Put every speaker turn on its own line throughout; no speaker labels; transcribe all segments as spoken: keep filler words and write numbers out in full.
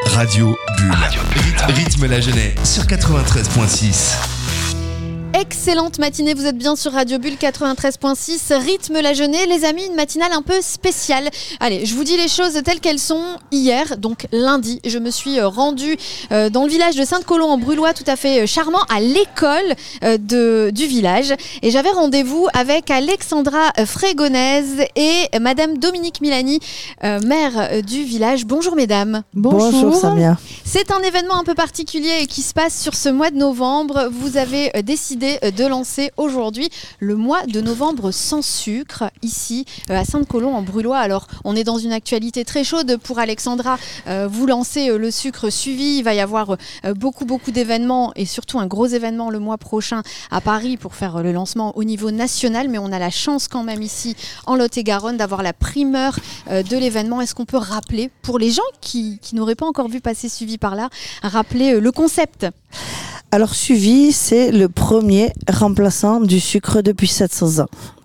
Radio Bulle. Radio Bulle. Rythme la jeunesse sur quatre-vingt-treize virgule six.
Excellente matinée, vous êtes bien sur Radio Bulle quatre-vingt-treize virgule six, rythme la jeunesse. Les amis, une matinale un peu spéciale. Allez, je vous dis les choses telles qu'elles sont. Hier, donc lundi, je me suis rendue euh, dans le village de Sainte-Colombe-en-Brullois, tout à fait charmant, à l'école euh, de, du village. Et j'avais rendez-vous avec Alexandra Frégonèse et Madame Dominique Milani, euh, maire du village. Bonjour mesdames.
Bonjour, Bonjour Samia.
C'est un événement un peu particulier qui se passe sur ce mois de novembre. Vous avez euh, décidé de lancer aujourd'hui le mois de novembre sans sucre ici à Sainte-Colombe-en-Brullois. Alors on est dans une actualité très chaude pour Alexandra. Euh, vous lancez le sucre suivi. Il va y avoir euh, beaucoup beaucoup d'événements et surtout un gros événement le mois prochain à Paris pour faire le lancement au niveau national. Mais on a la chance quand même ici en Lot-et-Garonne d'avoir la primeur euh, de l'événement. Est-ce qu'on peut rappeler pour les gens qui, qui n'auraient pas encore vu passer Suivi par là, rappeler euh, le concept?
Alors Suivi, c'est le premier remplaçant du sucre depuis sept cents ans.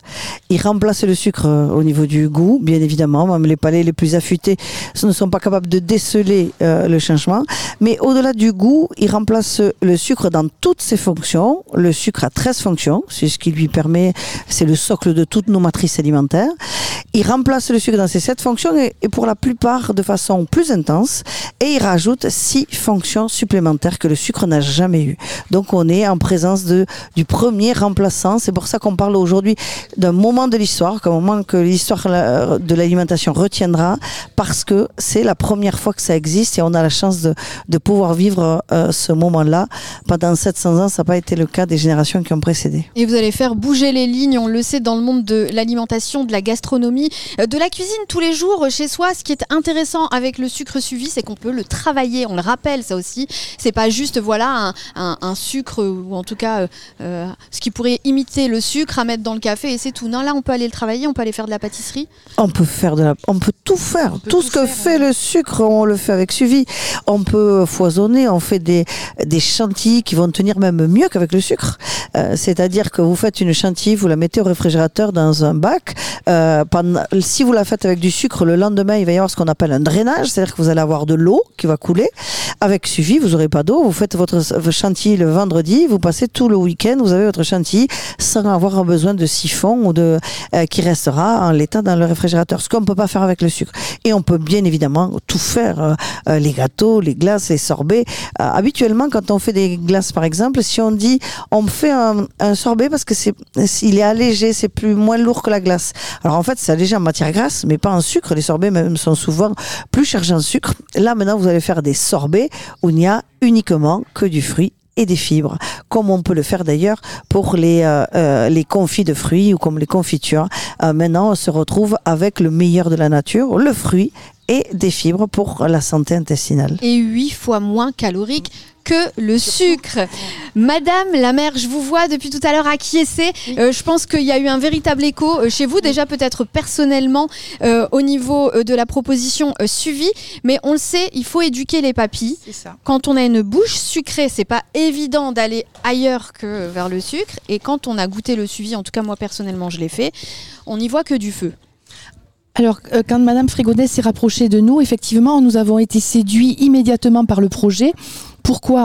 Il remplace le sucre au niveau du goût, bien évidemment. Même les palais les plus affûtés ne sont pas capables de déceler euh, le changement. Mais au-delà du goût, il remplace le sucre dans toutes ses fonctions. Le sucre a treize fonctions. C'est ce qui lui permet, c'est le socle de toutes nos matrices alimentaires. Il remplace le sucre dans ces sept fonctions et, et pour la plupart de façon plus intense. Et il rajoute six fonctions supplémentaires que le sucre n'a jamais eues. Donc on est en présence de, du premier remplaçant. C'est pour ça qu'on parle aujourd'hui d'un moment de l'histoire, qu'un moment que l'histoire de l'alimentation retiendra, parce que c'est la première fois que ça existe et on a la chance de, de pouvoir vivre euh, ce moment-là. Pendant sept cents ans, ça n'a pas été le cas des générations qui ont précédé.
Et vous allez faire bouger les lignes, on le sait, dans le monde de l'alimentation, de la gastronomie, de la cuisine tous les jours chez soi. Ce qui est intéressant avec le sucre suivi, c'est qu'on peut le travailler, on le rappelle ça aussi. C'est pas juste voilà un, un, un sucre ou en tout cas euh, ce qui pourrait imiter le sucre à mettre dans le café et c'est tout. Non, là on peut aller le travailler, on peut aller faire de la pâtisserie.
On peut faire de la, on peut tout faire. Peut tout, tout ce que faire, fait ouais. Le sucre, on le fait avec Suivi. On peut foisonner, on fait des des chantilly qui vont tenir même mieux qu'avec le sucre. Euh, c'est-à-dire que vous faites une chantilly, vous la mettez au réfrigérateur dans un bac. Euh, pendant, si vous la faites avec du sucre, le lendemain il va y avoir ce qu'on appelle un drainage, c'est-à-dire que vous allez avoir de l'eau qui va couler. Avec Suivi, vous n'aurez pas d'eau. Vous faites votre, votre chantilly le vendredi, vous passez tout le week-end, vous avez votre chantilly sans avoir besoin de siphon ou de euh, qui restera en l'état dans le réfrigérateur. Ce qu'on ne peut pas faire avec le sucre. Et on peut bien évidemment tout faire, euh, euh, les gâteaux, les glaces, les sorbets. Euh, habituellement, quand on fait des glaces, par exemple, si on dit on fait un, un sorbet parce que c'est, il est allégé, c'est plus moins lourd que la glace. Alors en fait, c'est allégé en matière grasse, mais pas en sucre. Les sorbets même sont souvent plus chargés en sucre. Là maintenant, vous allez faire des sorbets où il n'y a uniquement que du fruit et des fibres, comme on peut le faire d'ailleurs pour les euh, euh, les confits de fruits ou comme les confitures. Euh, maintenant, on se retrouve avec le meilleur de la nature, le fruit et des fibres pour la santé intestinale.
Et huit fois moins calorique que le sucre. Madame la maire, je vous vois depuis tout à l'heure acquiescer. Euh, je pense qu'il y a eu un véritable écho euh, chez vous, déjà peut-être personnellement euh, au niveau euh, de la proposition euh, Suivi, mais on le sait, il faut éduquer les papilles.
C'est ça. Quand
on a une bouche sucrée, c'est pas évident d'aller ailleurs que vers le sucre, et quand on a goûté le Suivi, en tout cas moi personnellement je l'ai fait, on n'y voit que du feu.
Alors, euh, quand Madame Frégonèse s'est rapprochée de nous, effectivement, nous avons été séduits immédiatement par le projet. Pourquoi ?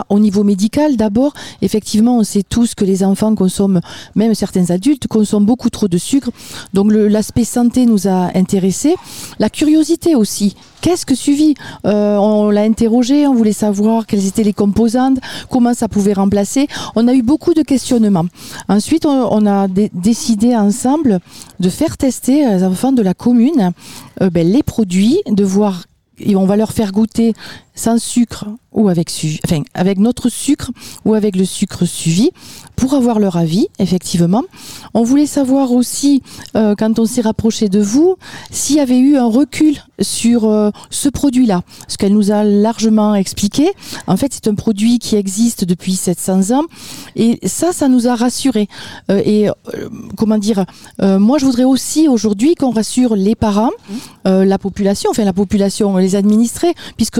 Au niveau médical, d'abord, effectivement, on sait tous que les enfants consomment, même certains adultes, consomment beaucoup trop de sucre. Donc, le, l'aspect santé nous a intéressés. La curiosité aussi. Qu'est-ce que Suivi ? euh, On l'a interrogé, on voulait savoir quelles étaient les composantes, comment ça pouvait remplacer. On a eu beaucoup de questionnements. Ensuite, on, on a d- décidé ensemble de faire tester aux enfants de la commune euh, ben, les produits, de voir, et on va leur faire goûter sans sucre ou avec, su- enfin, avec notre sucre ou avec le sucre Suivi pour avoir leur avis, effectivement. On voulait savoir aussi, euh, quand on s'est rapproché de vous, s'il y avait eu un recul sur euh, ce produit-là. Ce qu'elle nous a largement expliqué. En fait, c'est un produit qui existe depuis sept cents ans et ça, ça nous a rassurés. Euh, et euh, comment dire, euh, moi, je voudrais aussi aujourd'hui qu'on rassure les parents, euh, la population, enfin la population, les administrés, puisque ça se passe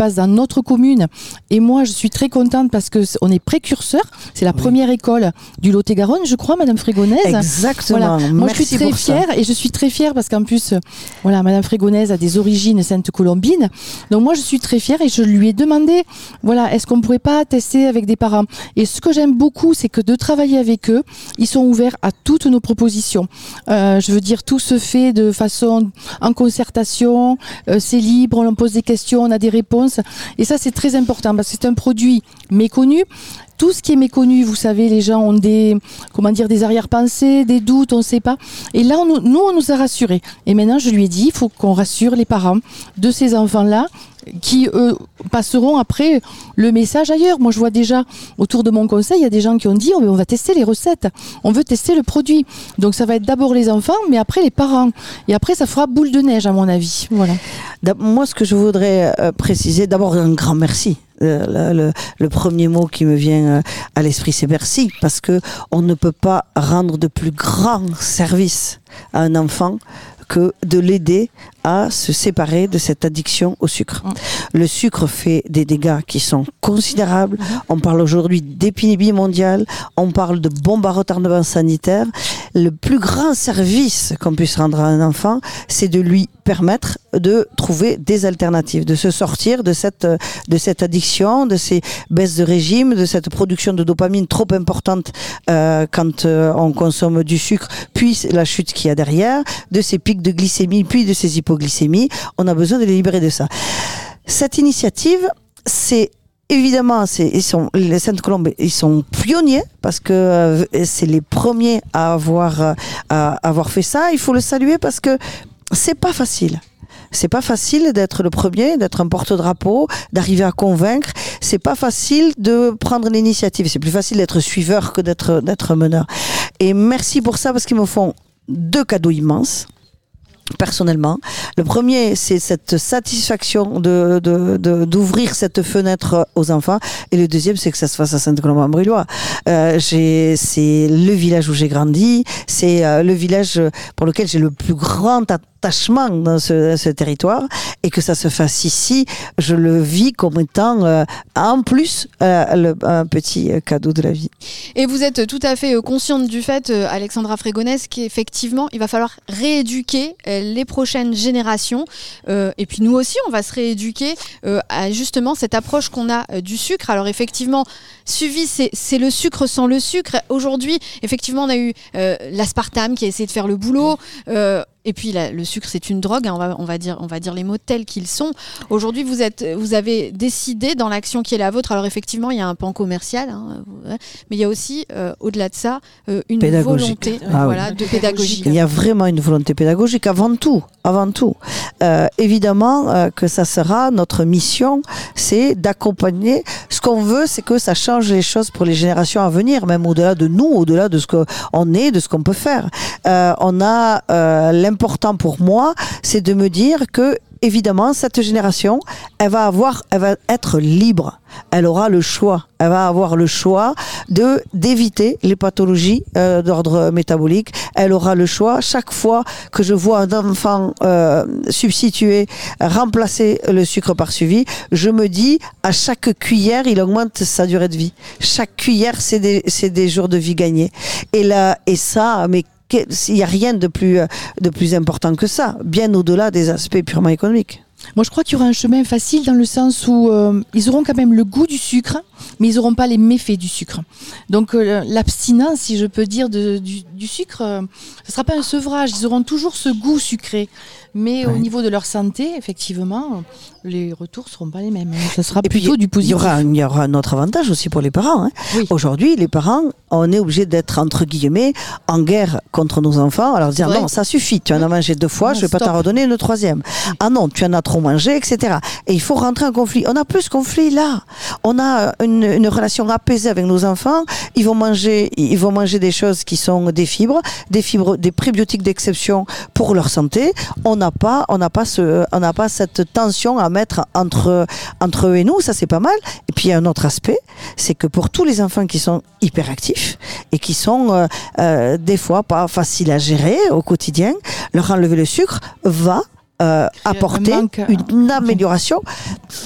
passe dans notre commune. Et moi, je suis très contente parce que on est précurseur. C'est la oui. première école du Lot-et-Garonne, je crois, Madame Frégonaise.
Exactement.
Voilà. Moi,
Merci
je suis très fière
ça.
et je suis très fière parce qu'en plus, voilà, Madame Frégonaise a des origines sainte-colombines. Donc moi, je suis très fière et je lui ai demandé, voilà, est-ce qu'on pourrait pas tester avec des parents? Et ce que j'aime beaucoup, c'est que de travailler avec eux, ils sont ouverts à toutes nos propositions. Euh, je veux dire, tout se fait de façon en concertation, euh, c'est libre, on pose des questions, on a des réponses. Et ça, c'est très important parce que c'est un produit méconnu. Tout ce qui est méconnu, vous savez, les gens ont des, comment dire, des arrière-pensées, des doutes, on ne sait pas. Et là, on, nous, on nous a rassurés. Et maintenant, je lui ai dit, il faut qu'on rassure les parents de ces enfants-là qui eux, passeront après le message ailleurs. Moi, je vois déjà autour de mon conseil, il y a des gens qui ont dit oh, on va tester les recettes, on veut tester le produit. Donc, ça va être d'abord les enfants, mais après les parents. Et après, ça fera boule de neige, à mon avis. Voilà.
Moi, ce que je voudrais euh, préciser, d'abord un grand merci. Le, le, le premier mot qui me vient à l'esprit, c'est merci, parce que on ne peut pas rendre de plus grand service à un enfant que de l'aider à se séparer de cette addiction au sucre. Mmh. Le sucre fait des dégâts qui sont considérables. Mmh. On parle aujourd'hui d'épidémie mondiale, on parle de bombe à retardement sanitaire. Le plus grand service qu'on puisse rendre à un enfant, c'est de lui permettre de trouver des alternatives, de se sortir de cette, de cette addiction, de ces baisses de régime, de cette production de dopamine trop importante euh, quand euh, on consomme du sucre, puis la chute qu'il y a derrière, de ces pics de glycémie, puis de ces hypoglycémies. On a besoin de les libérer de ça. Cette initiative, c'est évidemment, c'est, ils sont, les Sainte-Colombe, ils sont pionniers parce que euh, c'est les premiers à avoir, euh, à avoir fait ça. Il faut le saluer parce que c'est pas facile. C'est pas facile d'être le premier, d'être un porte-drapeau, d'arriver à convaincre. C'est pas facile de prendre l'initiative. C'est plus facile d'être suiveur que d'être, d'être meneur. Et merci pour ça parce qu'ils me font deux cadeaux immenses. Personnellement, le premier, c'est cette satisfaction de, de, de, d'ouvrir cette fenêtre aux enfants, et le deuxième, c'est que ça se fasse à Sainte-Colombe-en-Brullois. Euh, j'ai, c'est le village où j'ai grandi, c'est euh, le village pour lequel j'ai le plus grand attachement dans ce, ce territoire, et que ça se fasse ici, je le vis comme étant euh, en plus euh, le, un petit cadeau de la vie.
Et vous êtes tout à fait consciente du fait, euh, Alexandra Frégonaise, qu'effectivement, il va falloir rééduquer euh, les prochaines générations, euh, et puis nous aussi on va se rééduquer euh, à justement cette approche qu'on a euh, du sucre. Alors effectivement, Suvi, c'est, c'est le sucre sans le sucre. Aujourd'hui, effectivement, on a eu euh, l'aspartame qui a essayé de faire le boulot, euh, et puis la, le sucre, c'est une drogue, hein, on, va, on, va dire, on va dire les mots tels qu'ils sont. Aujourd'hui, vous, êtes, vous avez décidé dans l'action qui est la vôtre, alors effectivement, il y a un pan commercial, hein, mais il y a aussi, euh, au-delà de ça, euh, une volonté
ah,
voilà,
oui.
de pédagogie.
Il y a vraiment une volonté pédagogique avant tout. Avant tout. Euh, évidemment euh, que ça sera notre mission, c'est d'accompagner. Ce qu'on veut, c'est que ça change les choses pour les générations à venir, même au-delà de nous, au-delà de ce qu'on est, de ce qu'on peut faire. Euh, on a euh, l'important pour moi, c'est de me dire que évidemment, cette génération, elle va avoir, elle va être libre. Elle aura le choix. Elle va avoir le choix de d'éviter les pathologies euh, d'ordre métabolique. Elle aura le choix. Chaque fois que je vois un enfant euh, substituer, remplacer le sucre par Suvi, je me dis à chaque cuillère, il augmente sa durée de vie. Chaque cuillère, c'est des c'est des jours de vie gagnés. Et là, et ça, mais il n'y a rien de plus, de plus important que ça, bien au-delà des aspects purement économiques.
Moi, je crois qu'il y aura un chemin facile dans le sens où euh, ils auront quand même le goût du sucre, mais ils n'auront pas les méfaits du sucre. Donc, euh, l'abstinence, si je peux dire, de, du, du sucre, euh, ce ne sera pas un sevrage. Ils auront toujours ce goût sucré. Mais ouais. Au niveau de leur santé, effectivement, les retours ne seront pas les mêmes. Ce sera
et
plutôt
puis,
du positif.
Il y aura, il y aura un autre avantage aussi pour les parents. Hein.
Oui.
Aujourd'hui, les parents, on est obligé d'être, entre guillemets, en guerre contre nos enfants. Alors dire, non, ça suffit, tu en as mangé deux fois, non, je ne vais pas t'en redonner une troisième. Ah non, tu en as trop mangé, et cetera. Et il faut rentrer en conflit. On a plus de conflit là. On a une, une relation apaisée avec nos enfants. Ils vont manger, ils vont manger des choses qui sont des fibres, des fibres, des prébiotiques d'exception pour leur santé. On n'a pas, on n'a pas ce, on n'a pas cette tension à mettre entre, entre eux et nous. Ça, c'est pas mal. Et puis, il y a un autre aspect, c'est que pour tous les enfants qui sont hyperactifs et qui sont, euh, euh, des fois pas faciles à gérer au quotidien, leur enlever le sucre va Euh, apporter
manque,
une, une amélioration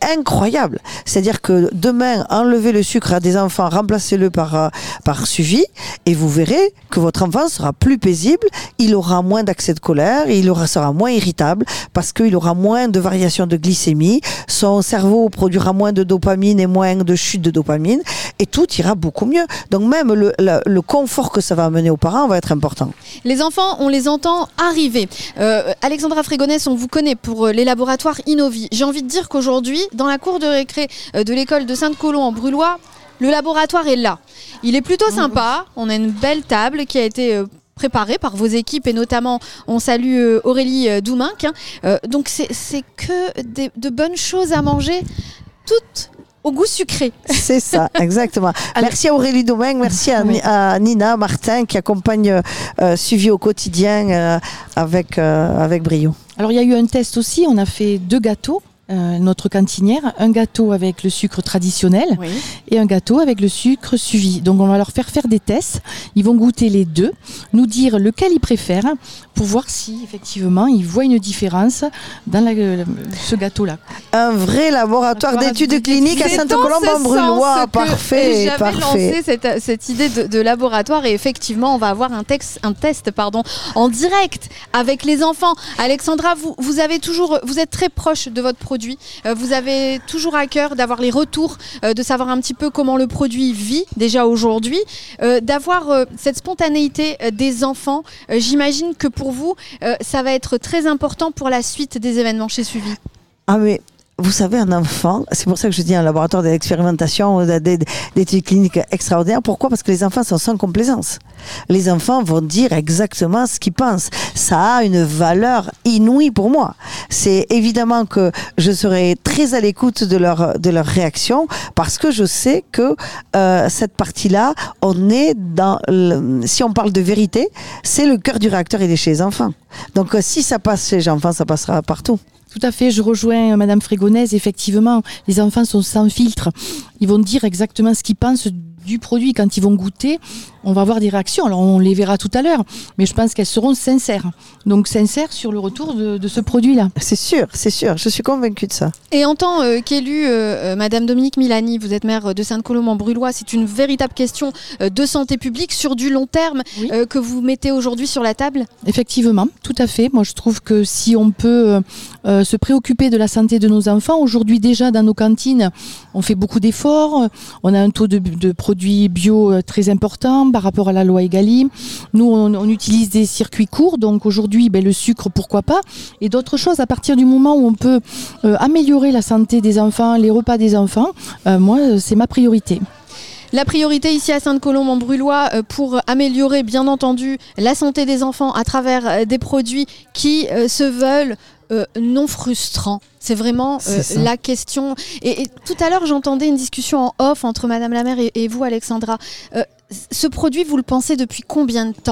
incroyable. C'est-à-dire que demain, enlevez le sucre à des enfants, remplacez-le par, euh, par suivi, et vous verrez que votre enfant sera plus paisible, il aura moins d'accès de colère, il aura, sera moins irritable, parce qu'il aura moins de variations de glycémie, son cerveau produira moins de dopamine et moins de chute de dopamine, et tout ira beaucoup mieux. Donc même le, le, le confort que ça va amener aux parents va être important.
Les enfants, on les entend arriver. Euh, Alexandra Frégonès, on vous connaît pour les laboratoires Innovi. J'ai envie de dire qu'aujourd'hui, dans la cour de récré de l'école de Sainte-Colombe en Brulois, le laboratoire est là. Il est plutôt sympa. On a une belle table qui a été euh, préparée par vos équipes et notamment, on salue euh, Aurélie euh, Douminc. Hein. Euh, donc c'est, c'est que des, de bonnes choses à manger, toutes au goût sucré.
C'est ça, exactement. Merci à Aurélie Domingue, merci à, oui. à Nina Martin qui accompagne euh, Suivi au quotidien euh, avec, euh, avec brio.
Alors il y a eu un test aussi, on a fait deux gâteaux. Euh, notre cantinière, un gâteau avec le sucre traditionnel oui. et un gâteau avec le sucre suivi. Donc on va leur faire faire des tests, ils vont goûter les deux, nous dire lequel ils préfèrent pour voir si effectivement ils voient une différence dans la, ce gâteau-là.
Un vrai laboratoire d'études cliniques à Sainte-Colombe en Brulois, parfait,
j'avais
parfait.
lancé cette, cette idée de, de laboratoire et effectivement on va avoir un, texte, un test pardon, en direct avec les enfants. Alexandra, vous, vous, avez toujours, vous êtes très proche de votre produit. Vous avez toujours à cœur d'avoir les retours, de savoir un petit peu comment le produit vit déjà aujourd'hui, d'avoir cette spontanéité des enfants. J'imagine que pour vous, ça va être très important pour la suite des événements chez Suivi.
Ah mais... Vous savez, un enfant, c'est pour ça que je dis un laboratoire d'expérimentation, d'études cliniques extraordinaires. Pourquoi ? Parce que les enfants sont sans complaisance. Les enfants vont dire exactement ce qu'ils pensent. Ça a une valeur inouïe pour moi. C'est évidemment que je serai très à l'écoute de leur, de leur réaction parce que je sais que euh, cette partie-là, on est dans... Le, si on parle de vérité, c'est le cœur du réacteur, il est chez les enfants. Donc si ça passe chez les enfants, ça passera partout.
Tout à fait, je rejoins Madame Frégonès. Effectivement, les enfants sont sans filtre. Ils vont dire exactement ce qu'ils pensent du produit. Quand ils vont goûter, on va avoir des réactions. Alors, on les verra tout à l'heure, mais je pense qu'elles seront sincères. Donc, sincères sur le retour de, de ce produit-là.
C'est sûr, c'est sûr. Je suis convaincue de ça.
Et en tant euh, qu'élue, euh, Madame Dominique Milani, vous êtes maire de Sainte-Colombe en Brulois. C'est une véritable question euh, de santé publique sur du long terme oui. euh, que vous mettez aujourd'hui sur la table.
Effectivement, tout à fait. Moi, je trouve que si on peut euh, se préoccuper de la santé de nos enfants, aujourd'hui déjà dans nos cantines, on fait beaucoup d'efforts. On a un taux de, de produits bio très important par rapport à la loi Egalim. Nous, on, on utilise des circuits courts, donc aujourd'hui, ben, le sucre, pourquoi pas, et d'autres choses. À partir du moment où on peut euh, améliorer la santé des enfants, les repas des enfants, euh, moi, c'est ma priorité.
La priorité ici à Sainte-Colombe en Brulois euh, pour améliorer bien entendu la santé des enfants à travers euh, des produits qui euh, se veulent euh, non frustrants. C'est vraiment euh, c'est la question. Et, et tout à l'heure, j'entendais une discussion en off entre Madame la maire et, et vous, Alexandra. Euh, ce produit, vous le pensez depuis combien de temps ?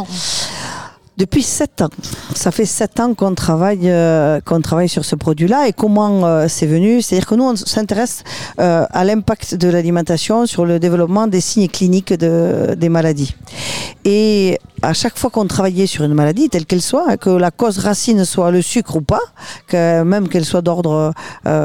Depuis sept ans. Ça fait sept ans qu'on travaille, euh, qu'on travaille sur ce produit-là. Et comment euh, c'est venu ? C'est-à-dire que nous, on s'intéresse euh, à l'impact de l'alimentation sur le développement des signes cliniques de, des maladies. Et à chaque fois qu'on travaillait sur une maladie, telle qu'elle soit, que la cause racine soit le sucre ou pas, que même qu'elle soit d'ordre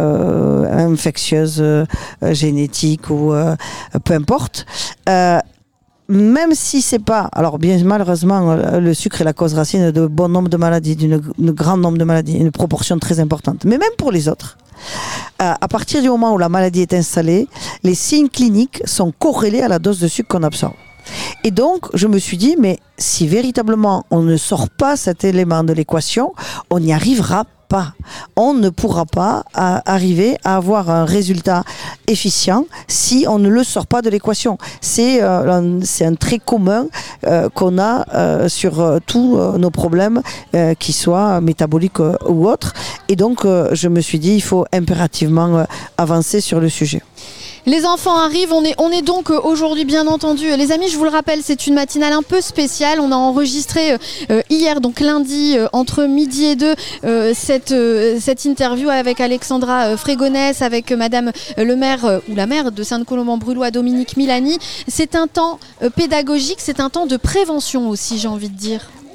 euh, infectieuse, euh, génétique ou euh, peu importe, euh, même si c'est pas, alors bien malheureusement, le sucre est la cause racine de bon nombre de maladies, d'une, d'un grand nombre de maladies, une proportion très importante. Mais même pour les autres, euh, à partir du moment où la maladie est installée, les signes cliniques sont corrélés à la dose de sucre qu'on absorbe. Et donc, je me suis dit, mais si véritablement on ne sort pas cet élément de l'équation, on n'y arrivera pas. On ne pourra pas à arriver à avoir un résultat efficient si on ne le sort pas de l'équation. C'est, euh, un, c'est un trait commun euh, qu'on a euh, sur euh, tous euh, nos problèmes, euh, qu'ils soient métaboliques euh, ou autres. Et donc, euh, je me suis dit, il faut impérativement euh, avancer sur le sujet.
Les enfants arrivent, on est, on est donc aujourd'hui bien entendu, les amis, je vous le rappelle, c'est une matinale un peu spéciale. On a enregistré euh, hier, donc lundi, euh, entre midi et deux, euh, cette, euh, cette interview avec Alexandra euh, Frégonès, avec euh, Madame euh, le maire euh, ou la maire de Sainte-Colombe en Brulois, Dominique Milani. C'est un temps euh, pédagogique, c'est un temps de prévention aussi, j'ai envie de dire.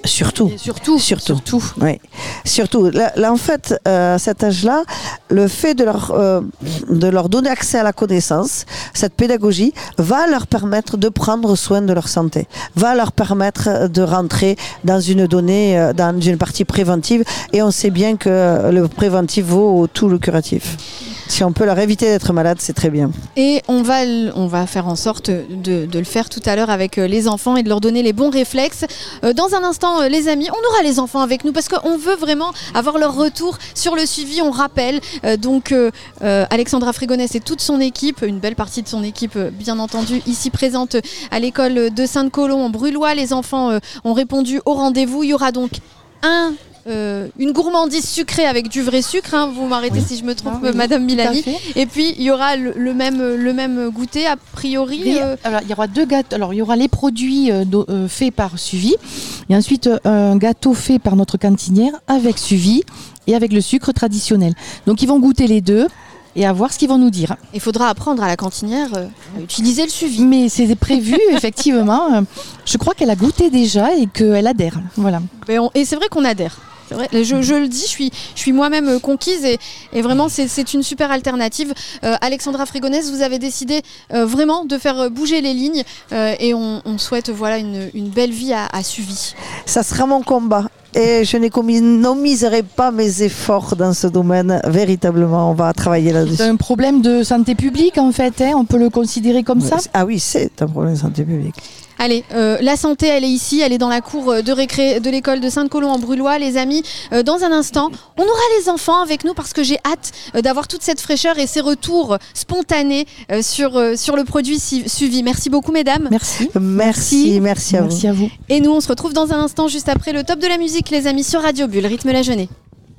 Surtout.
Et surtout,
Surtout.
surtout.
Oui, surtout. Là, là, en fait, euh, à cet âge-là, le fait de leur, euh, de leur donner accès à la connaissance, cette pédagogie, va leur permettre de prendre soin de leur santé, va leur permettre de rentrer dans une donnée, euh, dans une partie préventive. Et on sait bien que le préventif vaut tout le curatif. Si on peut leur éviter d'être malade, c'est très bien.
Et on va, on va faire en sorte de, de le faire tout à l'heure avec les enfants et de leur donner les bons réflexes. Dans un instant, les amis, on aura les enfants avec nous parce qu'on veut vraiment avoir leur retour sur le suivi. On rappelle donc euh, Alexandra Frégonès et toute son équipe, une belle partie de son équipe bien entendu, ici présente à l'école de Sainte-Colombe en Brulhois. Les enfants euh, ont répondu au rendez-vous. Il y aura donc un... Euh, une gourmandise sucrée avec du vrai sucre, hein, vous m'arrêtez oui. si je me trompe, ah, oui, Madame Milani. Et puis il y aura le, le, même, le même goûter a priori.
Oui, euh... alors, il y aura deux gâteaux. Alors il y aura les produits euh, euh, faits par Suvi et ensuite euh, un gâteau fait par notre cantinière avec Suvi et avec le sucre traditionnel. Donc ils vont goûter les deux et à voir ce qu'ils vont nous dire.
Il faudra apprendre à la cantinière euh, à utiliser le Suvi.
Mais c'est prévu, effectivement. Je crois qu'elle a goûté déjà et qu'elle adhère. Voilà.
Et, on, et c'est vrai qu'on adhère. C'est vrai, je, je le dis, je suis, je suis moi-même conquise et, et vraiment c'est, c'est une super alternative. Euh, Alexandra Frégonès, vous avez décidé euh, vraiment de faire bouger les lignes euh, et on, on souhaite voilà, une, une belle vie à, à Suvi.
Ça sera mon combat. Et je n'omiserai pas mes efforts dans ce domaine. Véritablement, on va travailler là-dessus.
C'est un problème de santé publique, en fait. Hein, on peut le considérer comme ça.
Ah oui, c'est un problème de santé publique.
Allez, euh, la santé, elle est ici, elle est dans la cour de récré de l'école de Sainte-Colombe en Brulhois, les amis. Euh, dans un instant, on aura les enfants avec nous parce que j'ai hâte euh, d'avoir toute cette fraîcheur et ces retours spontanés euh, sur, euh, sur le produit Suvi. Merci beaucoup, mesdames.
Merci.
Merci, merci à vous.
Merci à vous.
Et nous, on se retrouve dans un instant, juste après le top de la musique, les amis, sur Radio Bulle, rythme la jeunesse.